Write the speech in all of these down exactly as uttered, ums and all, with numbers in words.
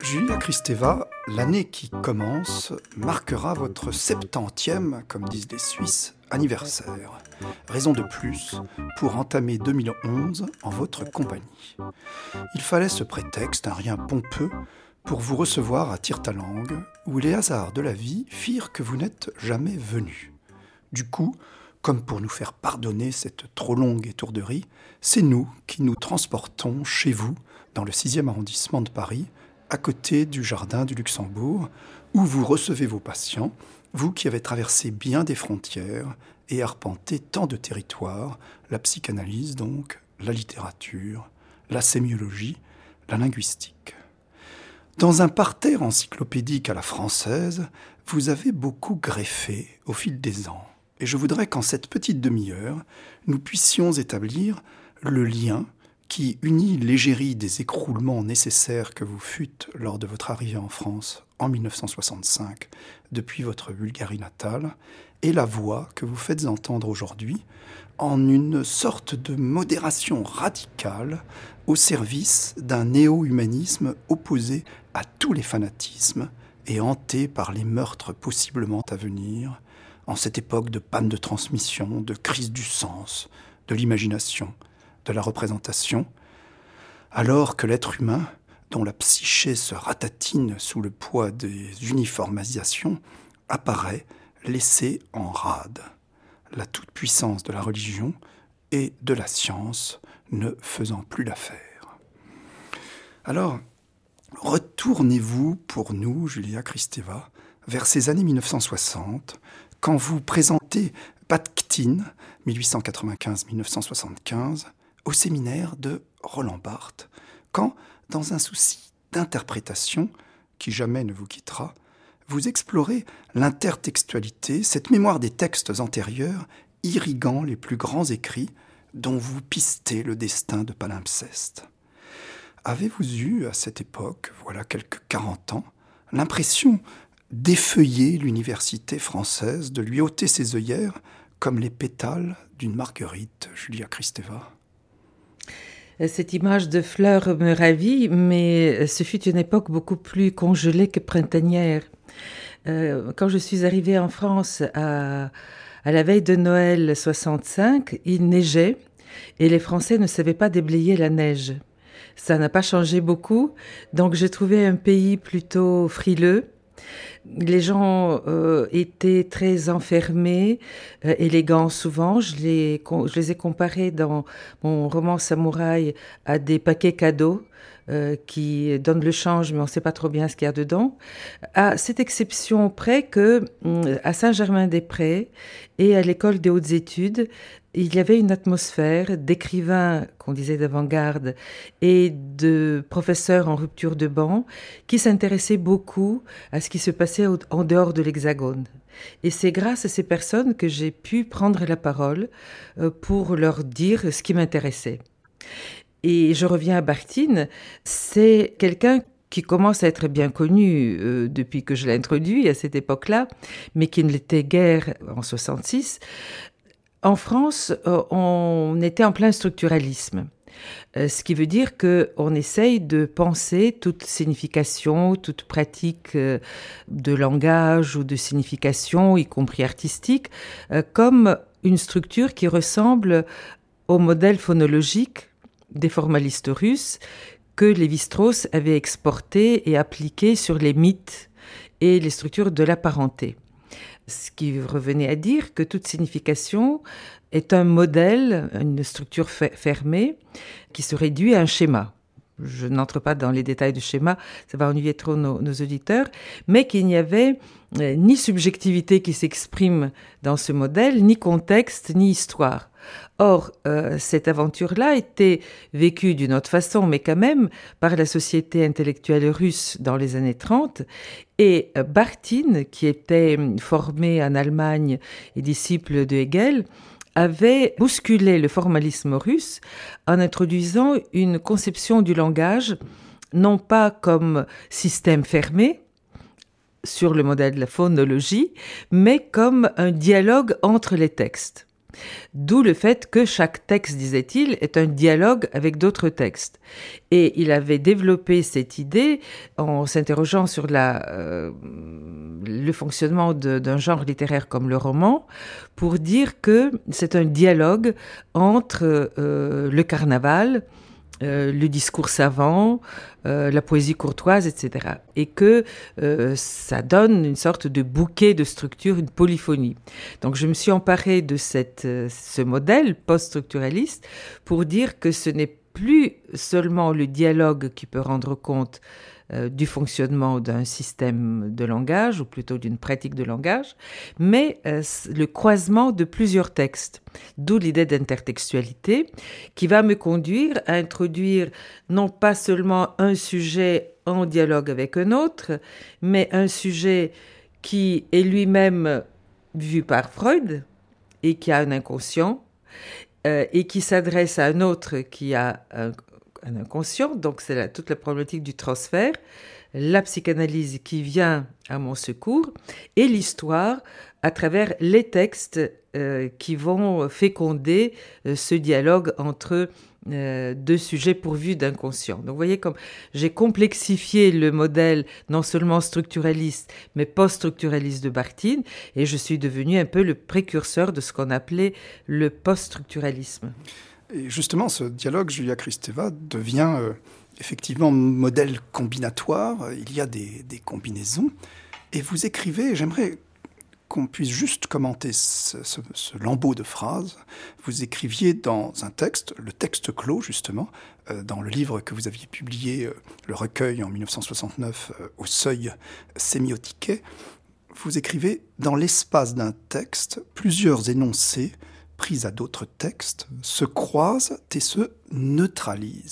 Julia Kristeva, l'année qui commence marquera votre septantième, comme disent les Suisses, anniversaire. Raison de plus pour entamer deux mille onze en votre compagnie. Il fallait ce prétexte, un rien pompeux, pour vous recevoir à Tirtalangue, où les hasards de la vie firent que vous n'êtes jamais venu. Du coup, comme pour nous faire pardonner cette trop longue étourderie, c'est nous qui nous transportons chez vous, dans le sixième arrondissement de Paris, à côté du jardin du Luxembourg, où vous recevez vos patients, vous qui avez traversé bien des frontières et arpenté tant de territoires, la psychanalyse donc, la littérature, la sémiologie, la linguistique. Dans un parterre encyclopédique à la française, vous avez beaucoup greffé au fil des ans. Et je voudrais qu'en cette petite demi-heure, nous puissions établir le lien qui unit l'égérie des écroulements nécessaires que vous fûtes lors de votre arrivée en France en mille neuf cent soixante-cinq, depuis votre Bulgarie natale, et la voix que vous faites entendre aujourd'hui en une sorte de modération radicale au service d'un néo-humanisme opposé à tous les fanatismes et hanté par les meurtres possiblement à venir, en cette époque de panne de transmission, de crise du sens, de l'imagination, de la représentation, alors que l'être humain, dont la psyché se ratatine sous le poids des uniformisations, apparaît laissé en rade, la toute-puissance de la religion et de la science ne faisant plus l'affaire. Alors, retournez-vous pour nous, Julia Kristeva, vers ces années mille neuf cent soixante, quand vous présentez Bakhtin, mille huit cent quatre-vingt-quinze à mille neuf cent soixante-quinze, au séminaire de Roland Barthes, quand, dans un souci d'interprétation qui jamais ne vous quittera, vous explorez l'intertextualité, cette mémoire des textes antérieurs irriguant les plus grands écrits dont vous pistez le destin de palimpseste. Avez-vous eu, à cette époque, voilà quelques quarante ans, l'impression d'effeuiller l'université française, de lui ôter ses œillères comme les pétales d'une marguerite, Julia Kristeva? Cette image de fleurs me ravit, mais ce fut une époque beaucoup plus congelée que printanière. Euh, quand je suis arrivée en France à, à la veille de Noël soixante-cinq, il neigeait et les Français ne savaient pas déblayer la neige. Ça n'a pas changé beaucoup, donc j'ai trouvé un pays plutôt frileux. Les gens euh, étaient très enfermés, euh, élégants souvent. Je les, je les ai comparés dans mon roman Samouraï à des paquets cadeaux euh, qui donnent le change, mais on ne sait pas trop bien ce qu'il y a dedans. À cette exception près que, à Saint-Germain-des-Prés et à l'école des hautes études, il y avait une atmosphère d'écrivains, qu'on disait d'avant-garde, et de professeurs en rupture de banc, qui s'intéressaient beaucoup à ce qui se passait en dehors de l'Hexagone. Et c'est grâce à ces personnes que j'ai pu prendre la parole pour leur dire ce qui m'intéressait. Et je reviens à Bakhtin, c'est quelqu'un qui commence à être bien connu euh, depuis que je l'ai introduit à cette époque-là, mais qui ne l'était guère en soixante-six. En France, euh, on était en plein structuralisme, euh, ce qui veut dire qu'on essaye de penser toute signification, toute pratique euh, de langage ou de signification, y compris artistique, euh, comme une structure qui ressemble au modèle phonologique des formalistes russes que Lévi-Strauss avait exporté et appliqué sur les mythes et les structures de la parenté. Ce qui revenait à dire que toute signification est un modèle, une structure fermée qui se réduit à un schéma. Je n'entre pas dans les détails du schéma, ça va ennuyer trop nos, nos auditeurs, mais qu'il n'y avait euh, ni subjectivité qui s'exprime dans ce modèle, ni contexte, ni histoire. Or, euh, cette aventure-là était vécue d'une autre façon, mais quand même par la société intellectuelle russe dans les années trente. Et euh, Bakhtin, qui était formé en Allemagne et disciple de Hegel, avait bousculé le formalisme russe en introduisant une conception du langage, non pas comme système fermé, sur le modèle de la phonologie, mais comme un dialogue entre les textes. D'où le fait que chaque texte, disait-il, est un dialogue avec d'autres textes. Et il avait développé cette idée en s'interrogeant sur la, euh, le fonctionnement de, d'un genre littéraire comme le roman, pour dire que c'est un dialogue entre euh, le carnaval, Euh, le discours savant, euh, la poésie courtoise, et cetera. Et que euh, ça donne une sorte de bouquet de structure, une polyphonie. Donc je me suis emparée de cette, euh, ce modèle post-structuraliste pour dire que ce n'est plus seulement le dialogue qui peut rendre compte euh, du fonctionnement d'un système de langage, ou plutôt d'une pratique de langage, mais euh, le croisement de plusieurs textes. D'où l'idée d'intertextualité qui va me conduire à introduire non pas seulement un sujet en dialogue avec un autre, mais un sujet qui est lui-même vu par Freud et qui a un inconscient, euh, et qui s'adresse à un autre qui a un, un inconscient. Donc c'est la, toute la problématique du transfert, la psychanalyse qui vient à mon secours, et l'histoire à travers les textes euh, qui vont féconder euh, ce dialogue entre euh, deux sujets pourvus d'inconscient. Donc vous voyez comme j'ai complexifié le modèle non seulement structuraliste, mais post-structuraliste de Barthes, et je suis devenue un peu le précurseur de ce qu'on appelait le post-structuralisme. Et justement, ce dialogue, Julia Kristeva, devient euh, effectivement modèle combinatoire. Il y a des, des combinaisons. Et vous écrivez, j'aimerais qu'on puisse juste commenter ce, ce, ce lambeau de phrases. Vous écriviez dans un texte, le texte clos justement, euh, dans le livre que vous aviez publié, euh, le recueil en dix-neuf cent soixante-neuf, euh, au Seuil sémiotiquet, vous écrivez « Dans l'espace d'un texte, plusieurs énoncés pris à d'autres textes se croisent et se neutralisent ».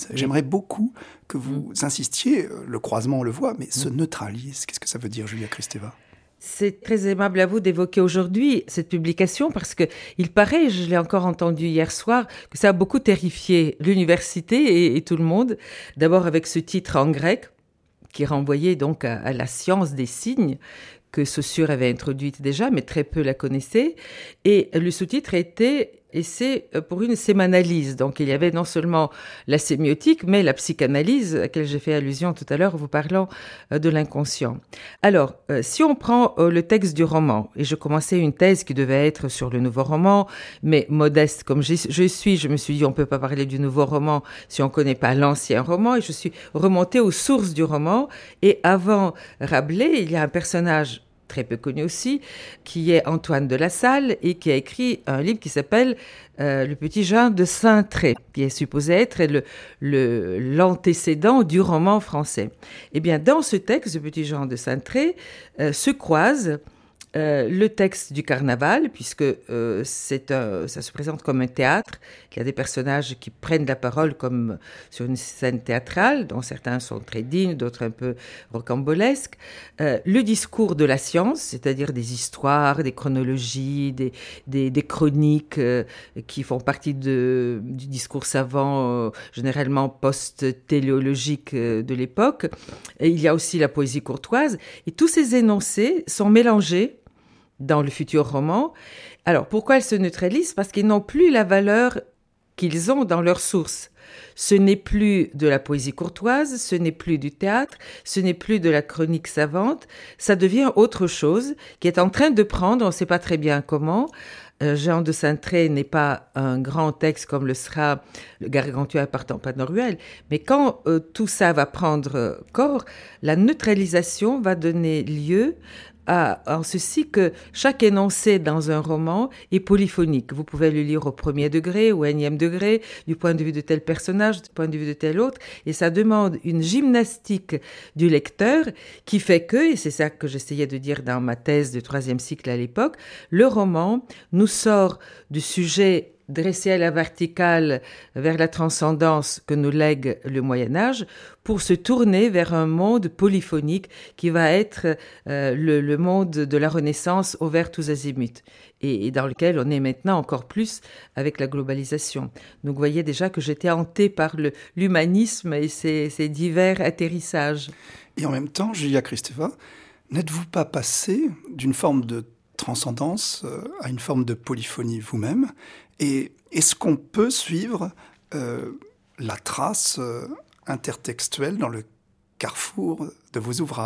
J'aimerais beaucoup que vous insistiez, le croisement on le voit, mais se neutralise. Qu'est-ce que ça veut dire, Julia Kristeva ? C'est très aimable à vous d'évoquer aujourd'hui cette publication parce que il paraît, je l'ai encore entendu hier soir, que ça a beaucoup terrifié l'université et, et tout le monde. D'abord avec ce titre en grec qui renvoyait donc à, à la science des signes que Saussure avait introduite déjà, mais très peu la connaissaient. Et le sous-titre était « Essai pour une sémanalyse ». Donc il y avait non seulement la sémiotique, mais la psychanalyse, à laquelle j'ai fait allusion tout à l'heure en vous parlant de l'inconscient. Alors, si on prend le texte du roman, et je commençais une thèse qui devait être sur le nouveau roman, mais modeste comme je suis, je me suis dit on ne peut pas parler du nouveau roman si on ne connaît pas l'ancien roman, et je suis remontée aux sources du roman. Et avant Rabelais, il y a un personnage très peu connu aussi, qui est Antoine de La Salle et qui a écrit un livre qui s'appelle euh, Le Petit Jean de Saintré, qui est supposé être le, le, l'antécédent du roman français. Eh bien, dans ce texte, Le Petit Jean de Saintré euh, se croise Euh, le texte du carnaval, puisque euh, c'est un, ça se présente comme un théâtre. Il y a des personnages qui prennent la parole comme sur une scène théâtrale, dont certains sont très dignes, d'autres un peu rocambolesques. Euh, le discours de la science, c'est-à-dire des histoires, des chronologies, des, des, des chroniques euh, qui font partie de, du discours savant, euh, généralement post-téléologique euh, de l'époque. Et il y a aussi la poésie courtoise. Et tous ces énoncés sont mélangés dans le futur roman. Alors, pourquoi ils se neutralisent ? Parce qu'ils n'ont plus la valeur qu'ils ont dans leur source. Ce n'est plus de la poésie courtoise, ce n'est plus du théâtre, ce n'est plus de la chronique savante, ça devient autre chose qui est en train de prendre, on ne sait pas très bien comment. Euh, Jean de Saintré n'est pas un grand texte comme le sera le Gargantua partant pas de Noruel, mais quand euh, tout ça va prendre corps, la neutralisation va donner lieu à, en ceci que chaque énoncé dans un roman est polyphonique. Vous pouvez le lire au premier degré ou au énième degré, du point de vue de tel personnage, du point de vue de tel autre, et ça demande une gymnastique du lecteur qui fait que, et c'est ça que j'essayais de dire dans ma thèse de troisième cycle à l'époque, le roman nous sort du sujet dressé à la verticale vers la transcendance que nous lègue le Moyen-Âge pour se tourner vers un monde polyphonique qui va être euh, le, le monde de la Renaissance ouvert tous azimuts et, et dans lequel on est maintenant encore plus avec la globalisation. Donc vous voyez déjà que j'étais hantée par le, l'humanisme et ses, ses divers atterrissages. Et en même temps, Julia Kristeva, n'êtes-vous pas passée d'une forme de transcendance, euh, à une forme de polyphonie vous-même. Et est-ce qu'on peut suivre euh, la trace euh, intertextuelle dans le carrefour de vos ouvrages ?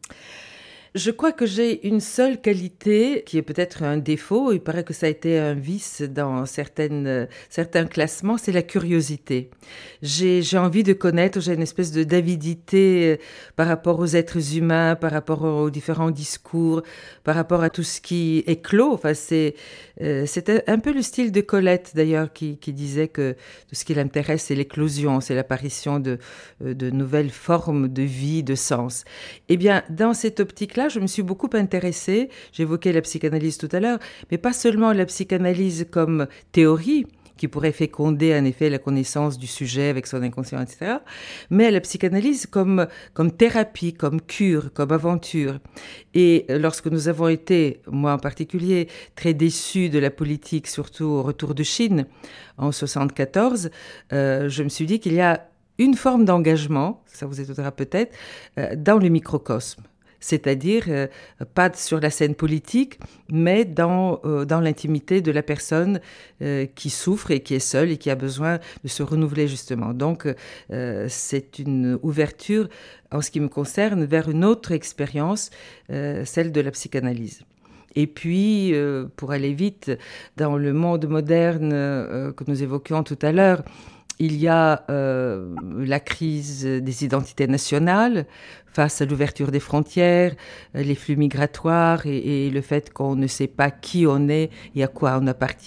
Je crois que j'ai une seule qualité qui est peut-être un défaut. Il paraît que ça a été un vice dans certaines, certains classements, c'est la curiosité. J'ai, j'ai envie de connaître, j'ai une espèce de d'avidité par rapport aux êtres humains, par rapport aux différents discours, par rapport à tout ce qui éclot. Enfin, c'est, euh, c'est un peu le style de Colette d'ailleurs qui, qui disait que tout ce qui l'intéresse, c'est l'éclosion, c'est l'apparition de, de nouvelles formes de vie, de sens. Eh bien, dans cette optique-là, je me suis beaucoup intéressée, j'évoquais la psychanalyse tout à l'heure, mais pas seulement la psychanalyse comme théorie, qui pourrait féconder en effet la connaissance du sujet avec son inconscient, et cetera, mais la psychanalyse comme, comme thérapie, comme cure, comme aventure. Et lorsque nous avons été, moi en particulier, très déçus de la politique, surtout au retour de Chine, en soixante-quatorze, euh, je me suis dit qu'il y a une forme d'engagement, ça vous étonnera peut-être, euh, dans le microcosme. C'est-à-dire euh, pas sur la scène politique, mais dans, euh, dans l'intimité de la personne euh, qui souffre et qui est seule et qui a besoin de se renouveler justement. Donc euh, c'est une ouverture, en ce qui me concerne, vers une autre expérience, euh, celle de la psychanalyse. Et puis, euh, pour aller vite, dans le monde moderne euh, que nous évoquions tout à l'heure, il y a euh, la crise des identités nationales face à l'ouverture des frontières, les flux migratoires et, et le fait qu'on ne sait pas qui on est et à quoi on appartient.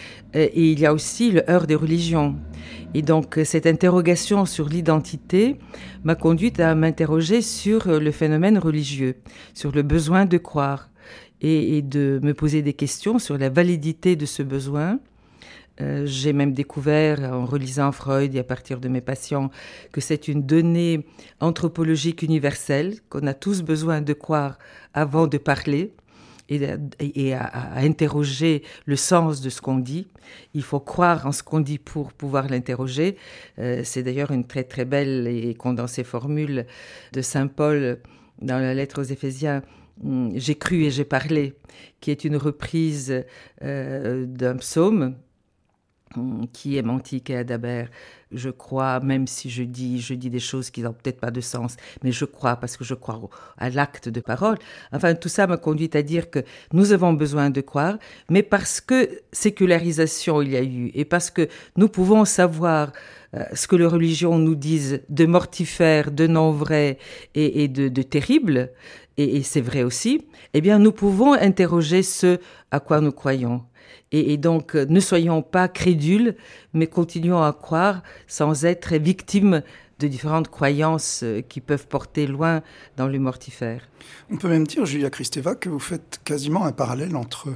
Et il y a aussi le heurt des religions. Et donc, cette interrogation sur l'identité m'a conduite à m'interroger sur le phénomène religieux, sur le besoin de croire et, et de me poser des questions sur la validité de ce besoin. Euh, j'ai même découvert, en relisant Freud et à partir de mes patients, que c'est une donnée anthropologique universelle, qu'on a tous besoin de croire avant de parler et, et à, à interroger le sens de ce qu'on dit. Il faut croire en ce qu'on dit pour pouvoir l'interroger. Euh, c'est d'ailleurs une très très belle et condensée formule de Saint Paul dans la lettre aux Éphésiens. J'ai cru et j'ai parlé, qui est une reprise euh, d'un psaume qui est Mantique et Adabert. Je crois, même si je dis, je dis des choses qui n'ont peut-être pas de sens, mais je crois parce que je crois à l'acte de parole. Enfin, tout ça m'a conduit à dire que nous avons besoin de croire, mais parce que sécularisation il y a eu, et parce que nous pouvons savoir euh, ce que les religions nous disent de mortifère, de non vrai et, et de, de terrible, et, et c'est vrai aussi, eh bien, nous pouvons interroger ce à quoi nous croyons. Et, et donc, ne soyons pas crédules, mais continuons à croire sans être victimes de différentes croyances qui peuvent porter loin dans le mortifère. On peut même dire, Julia Kristeva, que vous faites quasiment un parallèle entre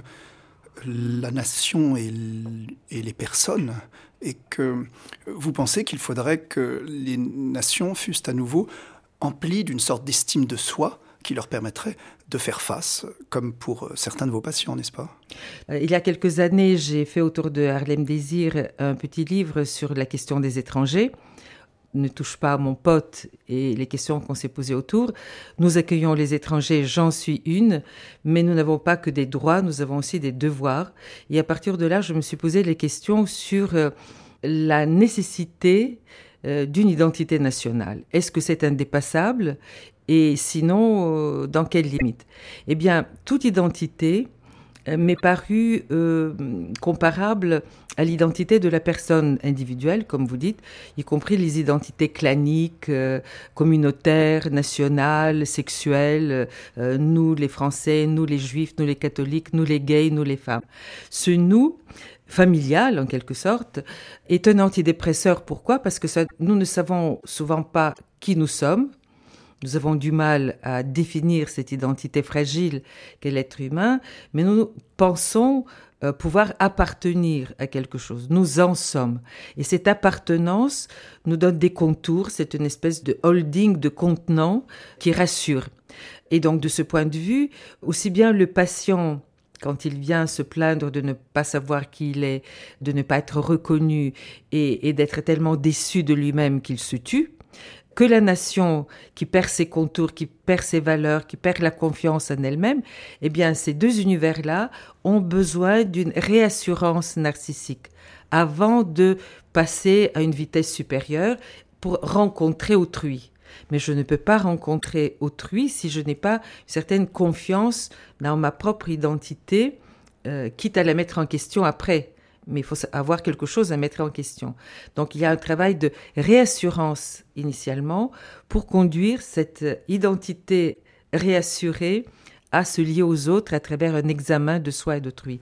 la nation et, et les personnes, et que vous pensez qu'il faudrait que les nations fussent à nouveau emplies d'une sorte d'estime de soi qui leur permettrait de faire face, comme pour certains de vos patients, n'est-ce pas ? Il y a quelques années, j'ai fait autour de Harlem Désir un petit livre sur la question des étrangers. Ne touche pas à mon pote et les questions qu'on s'est posées autour. Nous accueillons les étrangers, j'en suis une, mais nous n'avons pas que des droits, nous avons aussi des devoirs. Et à partir de là, je me suis posé les questions sur la nécessité d'une identité nationale. Est-ce que c'est indépassable ? Et sinon, euh, dans quelles limites ? Eh bien, toute identité euh, m'est parue euh, comparable à l'identité de la personne individuelle, comme vous dites, y compris les identités claniques, euh, communautaires, nationales, sexuelles, euh, nous les Français, nous les Juifs, nous les catholiques, nous les gays, nous les femmes. Ce nous familial, en quelque sorte, est un antidépresseur. Pourquoi ? Parce que ça, nous ne savons souvent pas qui nous sommes. Nous avons du mal à définir cette identité fragile qu'est l'être humain, mais nous pensons euh, pouvoir appartenir à quelque chose. Nous en sommes. Et cette appartenance nous donne des contours, c'est une espèce de holding, de contenant qui rassure. Et donc, de ce point de vue, aussi bien le patient, quand il vient se plaindre de ne pas savoir qui il est, de ne pas être reconnu et, et d'être tellement déçu de lui-même qu'il se tue, que la nation qui perd ses contours, qui perd ses valeurs, qui perd la confiance en elle-même, eh bien, ces deux univers-là ont besoin d'une réassurance narcissique avant de passer à une vitesse supérieure pour rencontrer autrui. Mais je ne peux pas rencontrer autrui si je n'ai pas une certaine confiance dans ma propre identité, euh, quitte à la mettre en question après. Mais il faut avoir quelque chose à mettre en question. Donc il y a un travail de réassurance initialement pour conduire cette identité réassurée à se lier aux autres à travers un examen de soi et d'autrui.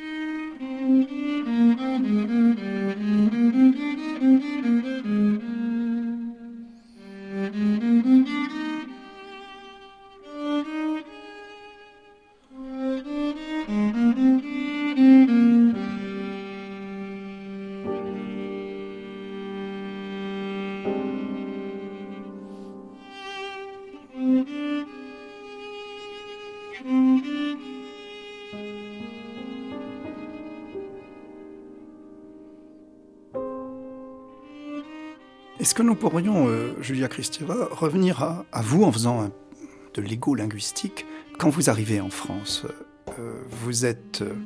Est-ce que nous pourrions, euh, Julia Kristeva, revenir à, à vous en faisant un, de l'égo-linguistique? Quand vous arrivez en France, euh, vous êtes euh,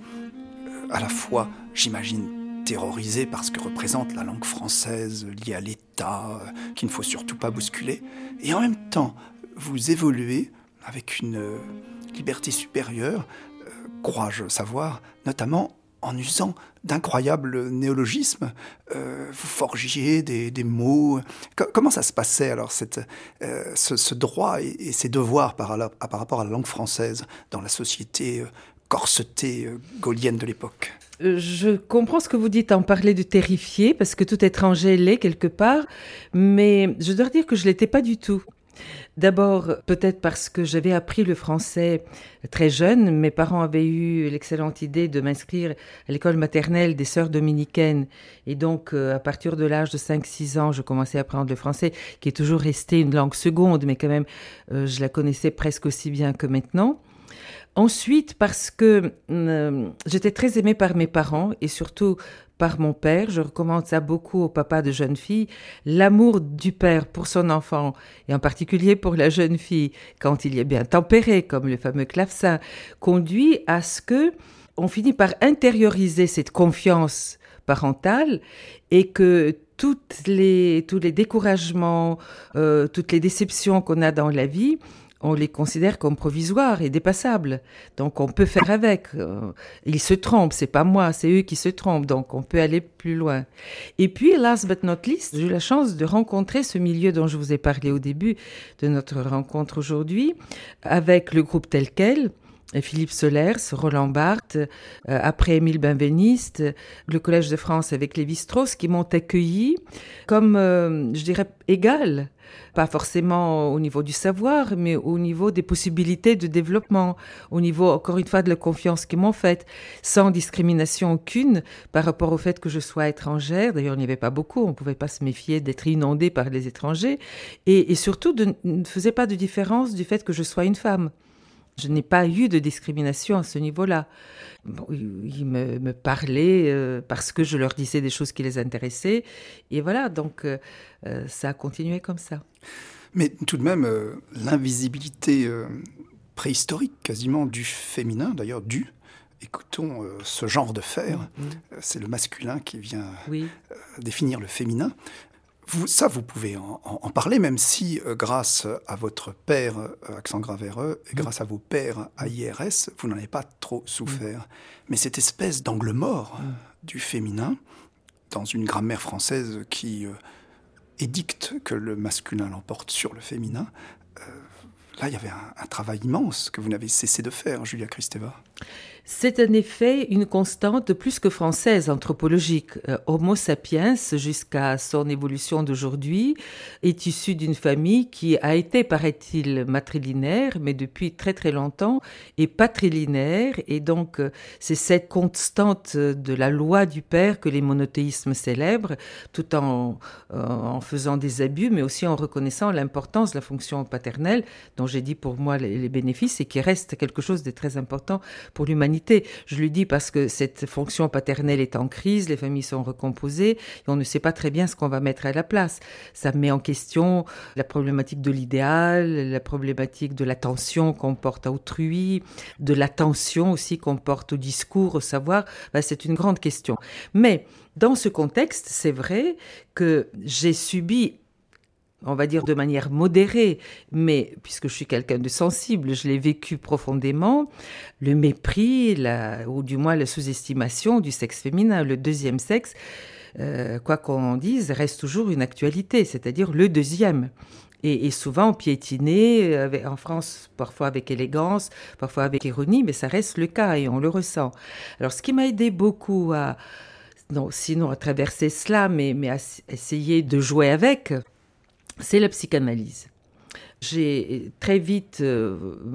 à la fois, j'imagine, terrorisé par ce que représente la langue française liée à l'État, euh, qu'il ne faut surtout pas bousculer, et en même temps, vous évoluez avec une euh, liberté supérieure, euh, crois-je savoir, notamment en usant d'incroyables néologismes. Euh, vous forgiez des, des mots. Co- comment ça se passait alors, cette, euh, ce, ce droit et, et ces devoirs par, la, par rapport à la langue française dans la société euh, corsetée euh, gaulienne de l'époque? Je comprends ce que vous dites en parler de terrifié, parce que tout étranger l'est quelque part, mais je dois dire que je ne l'étais pas du tout. D'abord, peut-être parce que j'avais appris le français très jeune. Mes parents avaient eu l'excellente idée de m'inscrire à l'école maternelle des sœurs dominicaines. Et donc, euh, à partir de l'âge de cinq six ans, je commençais à apprendre le français, qui est toujours resté une langue seconde, mais quand même, euh, je la connaissais presque aussi bien que maintenant. Ensuite, parce que euh, j'étais très aimée par mes parents et surtout par mon père. Je recommande ça beaucoup aux papas de jeunes filles. L'amour du père pour son enfant, et en particulier pour la jeune fille, quand il est bien tempéré, comme le fameux clavecin, conduit à ce que on finit par intérioriser cette confiance parentale et que toutes les, tous les découragements, euh, toutes les déceptions qu'on a dans la vie, on les considère comme provisoires et dépassables. Donc, on peut faire avec. Ils se trompent, c'est pas moi, c'est eux qui se trompent. Donc, on peut aller plus loin. Et puis, last but not least, j'ai eu la chance de rencontrer ce milieu dont je vous ai parlé au début de notre rencontre aujourd'hui, avec le groupe tel quel, Philippe Solers, Roland Barthes, euh, après Émile Benveniste, le Collège de France avec Lévi-Strauss, qui m'ont accueilli comme, euh, je dirais, égal. Pas forcément au niveau du savoir, mais au niveau des possibilités de développement, au niveau, encore une fois, de la confiance qu'ils m'ont faite, sans discrimination aucune par rapport au fait que je sois étrangère. D'ailleurs, il n'y avait pas beaucoup, on ne pouvait pas se méfier d'être inondé par les étrangers. Et, et surtout, de, ne faisait pas de différence du fait que je sois une femme. Je n'ai pas eu de discrimination à ce niveau-là. Bon, ils me, me parlaient euh, parce que je leur disais des choses qui les intéressaient. Et voilà, donc euh, ça a continué comme ça. Mais tout de même, euh, l'invisibilité euh, préhistorique quasiment du féminin, d'ailleurs du, écoutons euh, ce genre de faire, mmh. euh, c'est le masculin qui vient oui. euh, définir le féminin. Vous, ça, vous pouvez en, en, en parler, même si, euh, grâce à votre père, euh, accent grave R E, et grâce à vos pères, A I R S, vous n'en avez pas trop souffert. Mm. Mais cette espèce d'angle mort mm. du féminin, dans une grammaire française qui euh, édicte que le masculin l'emporte sur le féminin, euh, là, il y avait un, un travail immense que vous n'avez cessé de faire, Julia Kristeva. C'est en effet une constante plus que française, anthropologique. Euh, Homo sapiens, jusqu'à son évolution d'aujourd'hui, est issu d'une famille qui a été, paraît-il, matrilinéaire, mais depuis très très longtemps, est patrilinéaire. Et donc, euh, c'est cette constante de la loi du père que les monothéismes célèbrent, tout en, euh, en faisant des abus, mais aussi en reconnaissant l'importance de la fonction paternelle, dont j'ai dit pour moi les, les bénéfices, et qui reste quelque chose de très important pour l'humanité. l'humanité. Je le dis parce que cette fonction paternelle est en crise, les familles sont recomposées, et on ne sait pas très bien ce qu'on va mettre à la place. Ça met en question la problématique de l'idéal, la problématique de l'attention qu'on porte à autrui, de l'attention aussi qu'on porte au discours, au savoir. Ben, c'est une grande question. Mais dans ce contexte, c'est vrai que j'ai subi, on va dire de manière modérée, mais puisque je suis quelqu'un de sensible, je l'ai vécu profondément, le mépris, la, ou du moins la sous-estimation du sexe féminin. Le deuxième sexe, euh, quoi qu'on dise, reste toujours une actualité, c'est-à-dire le deuxième. Et, et souvent piétiné, avec, en France, parfois avec élégance, parfois avec ironie, mais ça reste le cas et on le ressent. Alors ce qui m'a aidé beaucoup à, non, sinon à traverser cela, mais, mais à essayer de jouer avec, c'est la psychanalyse. J'ai très vite euh,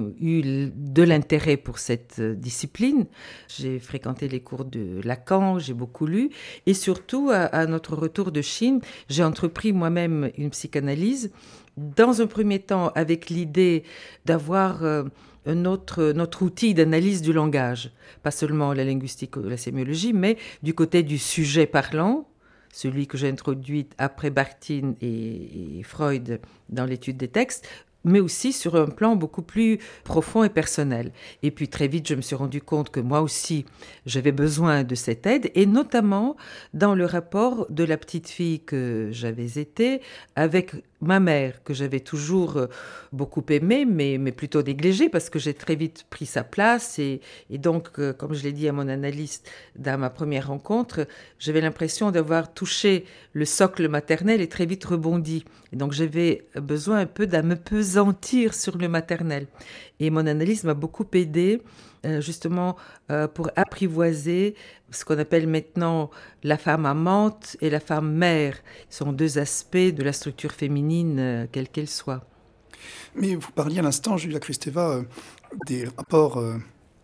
eu de l'intérêt pour cette discipline. J'ai fréquenté les cours de Lacan, j'ai beaucoup lu. Et surtout, à, à notre retour de Chine, j'ai entrepris moi-même une psychanalyse. Dans un premier temps, avec l'idée d'avoir euh, un autre, notre outil d'analyse du langage. Pas seulement la linguistique ou la sémiologie, mais du côté du sujet parlant, celui que j'ai introduit après Bakhtin et, et Freud dans l'étude des textes, mais aussi sur un plan beaucoup plus profond et personnel. Et puis très vite, je me suis rendu compte que moi aussi, j'avais besoin de cette aide, et notamment dans le rapport de la petite fille que j'avais été avec ma mère, que j'avais toujours beaucoup aimée, mais, mais plutôt négligée, parce que j'ai très vite pris sa place. Et, et donc, comme je l'ai dit à mon analyste dans ma première rencontre, j'avais l'impression d'avoir touché le socle maternel et très vite rebondi. Et donc, j'avais besoin un peu d'apesantir sur le maternel. Et mon analyse m'a beaucoup aidée, euh, justement, euh, pour apprivoiser ce qu'on appelle maintenant la femme amante et la femme mère. Ce sont deux aspects de la structure féminine, euh, quelle qu'elle soit. Mais vous parliez à l'instant, Julia Kristeva, euh, des rapports euh,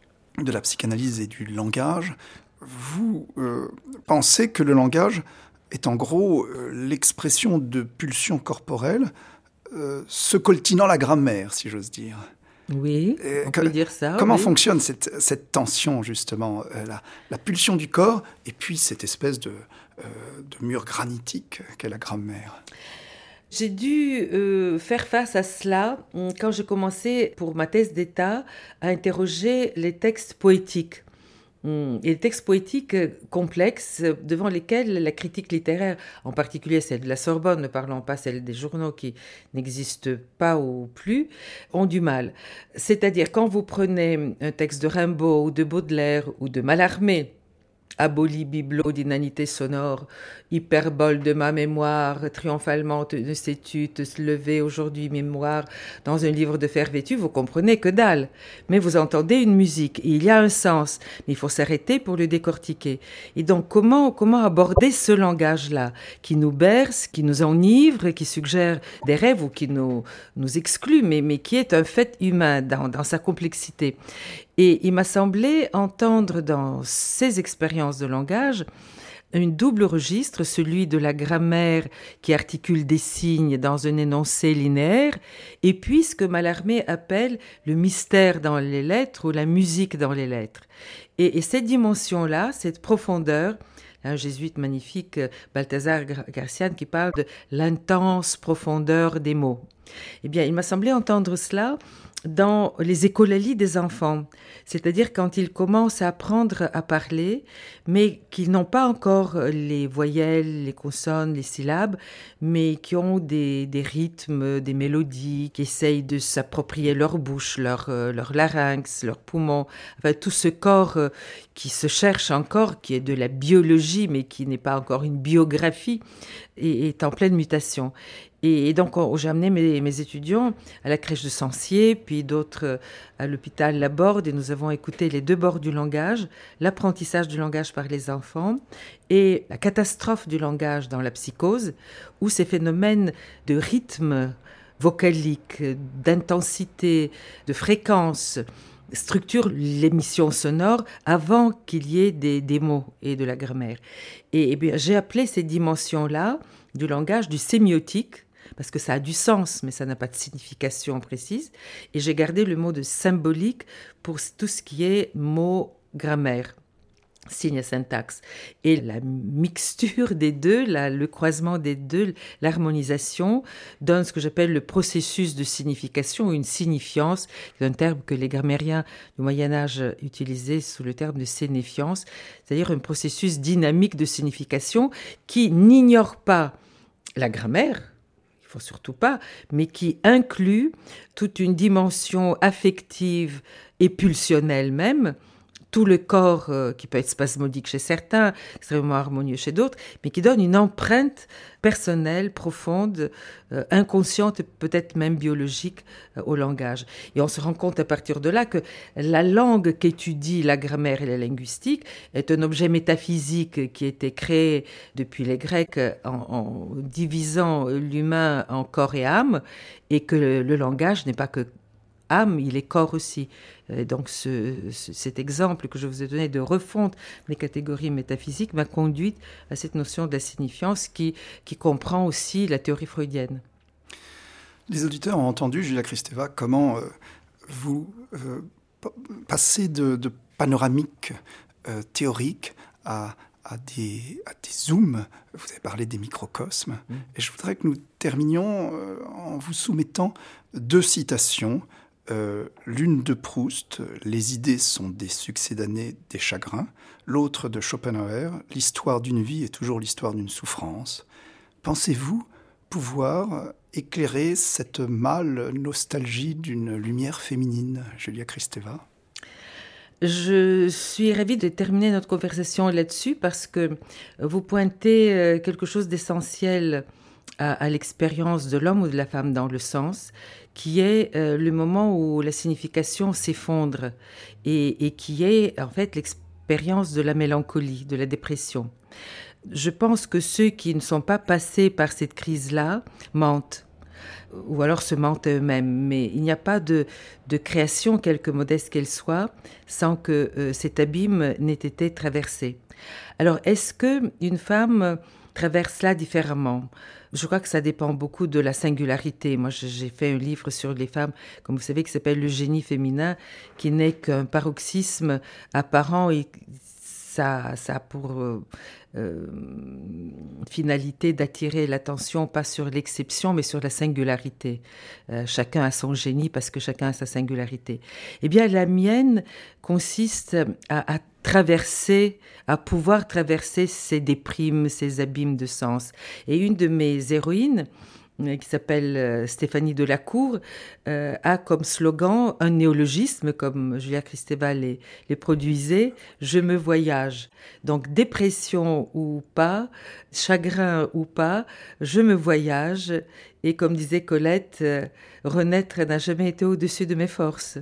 de la psychanalyse et du langage. Vous euh, pensez que le langage est en gros euh, l'expression de pulsions corporelles euh, se coltinant la grammaire, si j'ose dire. Oui, Et on que, peut dire ça. Comment oui. fonctionne cette, cette tension, justement, euh, la, la pulsion du corps et puis cette espèce de, euh, de mur granitique qu'est la grammaire? J'ai dû euh, faire face à cela quand j'ai commencé, pour ma thèse d'État, à interroger les textes poétiques. Et les textes poétiques complexes devant lesquels la critique littéraire, en particulier celle de la Sorbonne, ne parlons pas celle des journaux qui n'existent pas ou plus, ont du mal. C'est-à-dire quand vous prenez un texte de Rimbaud ou de Baudelaire ou de Mallarmé, abolie bibelot d'inanité sonore, hyperbole de ma mémoire, triomphalement ne sais-tu te lever aujourd'hui mémoire dans un livre de fer vêtu, vous comprenez que dalle. Mais vous entendez une musique, et il y a un sens, mais il faut s'arrêter pour le décortiquer. Et donc comment, comment aborder ce langage-là, qui nous berce, qui nous enivre, qui suggère des rêves ou qui nous, nous exclut, mais, mais qui est un fait humain dans, dans sa complexité. Et il m'a semblé entendre dans ces expériences de langage une double registre, celui de la grammaire qui articule des signes dans un énoncé linéaire, et puis ce que Mallarmé appelle le mystère dans les lettres ou la musique dans les lettres. Et, et cette dimension-là, cette profondeur, un jésuite magnifique, Balthazar Gracian, qui parle de l'intense profondeur des mots. Eh bien, il m'a semblé entendre cela dans les écholalies des enfants, c'est-à-dire quand ils commencent à apprendre à parler, mais qu'ils n'ont pas encore les voyelles, les consonnes, les syllabes, mais qui ont des, des rythmes, des mélodies, qui essayent de s'approprier leur bouche, leur, leur larynx, leur poumon, enfin tout ce corps qui se cherche encore, qui est de la biologie, mais qui n'est pas encore une biographie, et est en pleine mutation. Et donc, j'ai amené mes, mes étudiants à la crèche de Sancier, puis d'autres à l'hôpital Laborde, et nous avons écouté les deux bords du langage, l'apprentissage du langage par les enfants et la catastrophe du langage dans la psychose, où ces phénomènes de rythme vocalique, d'intensité, de fréquence structurent l'émission sonore avant qu'il y ait des, des mots et de la grammaire. Et, et bien, j'ai appelé ces dimensions-là du langage du sémiotique, parce que ça a du sens, mais ça n'a pas de signification précise. Et j'ai gardé le mot de symbolique pour tout ce qui est mots grammaire, signe et syntaxe. Et la mixture des deux, la, le croisement des deux, l'harmonisation, donne ce que j'appelle le processus de signification, ou une signifiance, c'est un terme que les grammairiens du Moyen-Âge utilisaient sous le terme de sénéfiance, c'est-à-dire un processus dynamique de signification qui n'ignore pas la grammaire, il faut surtout pas, mais qui inclut toute une dimension affective et pulsionnelle même, tout le corps euh, qui peut être spasmodique chez certains, extrêmement harmonieux chez d'autres, mais qui donne une empreinte personnelle, profonde, euh, inconsciente et peut-être même biologique euh, au langage. Et on se rend compte à partir de là que la langue qu'étudie la grammaire et la linguistique est un objet métaphysique qui a été créé depuis les Grecs en, en divisant l'humain en corps et âme, et que le, le langage n'est pas que âme, il est corps aussi. Et donc ce, ce, cet exemple que je vous ai donné de refonte des catégories métaphysiques m'a conduite à cette notion de la signifiance qui, qui comprend aussi la théorie freudienne. Les auditeurs ont entendu, Julia Kristeva, comment euh, vous euh, passez de, de panoramiques euh, théoriques à, à, des, à des zooms. Vous avez parlé des microcosmes. Mmh. Et je voudrais que nous terminions euh, en vous soumettant deux citations. Euh, l'une de Proust, « Les idées sont des succédanées des chagrins », l'autre de Schopenhauer, « L'histoire d'une vie est toujours l'histoire d'une souffrance ». Pensez-vous pouvoir éclairer cette mâle nostalgie d'une lumière féminine, Julia Kristeva ? Je suis ravie de terminer notre conversation là-dessus parce que vous pointez quelque chose d'essentiel à, à l'expérience de l'homme ou de la femme dans le sens, qui est euh, le moment où la signification s'effondre et, et qui est en fait l'expérience de la mélancolie, de la dépression. Je pense que ceux qui ne sont pas passés par cette crise-là mentent, ou alors se mentent à eux-mêmes. Mais il n'y a pas de, de création, quelque modeste qu'elle soit, sans que euh, cet abîme n'ait été traversé. Alors, est-ce qu'une femme traverse cela différemment ? Je crois que ça dépend beaucoup de la singularité. Moi, j'ai fait un livre sur les femmes, comme vous savez, qui s'appelle « Le génie féminin », qui n'est qu'un paroxysme apparent et ça, ça a pour euh, euh, finalité d'attirer l'attention, pas sur l'exception, mais sur la singularité. Euh, chacun a son génie parce que chacun a sa singularité. Eh bien, la mienne consiste à, à traverser, à pouvoir traverser ces déprimes, ces abîmes de sens. Et une de mes héroïnes, qui s'appelle euh, Stéphanie Delacour, euh, a comme slogan un néologisme, comme Julia Kristeva les, les produisait, « Je me voyage ». Donc, dépression ou pas, chagrin ou pas, je me voyage. Et comme disait Colette, euh, renaître n'a jamais été au-dessus de mes forces.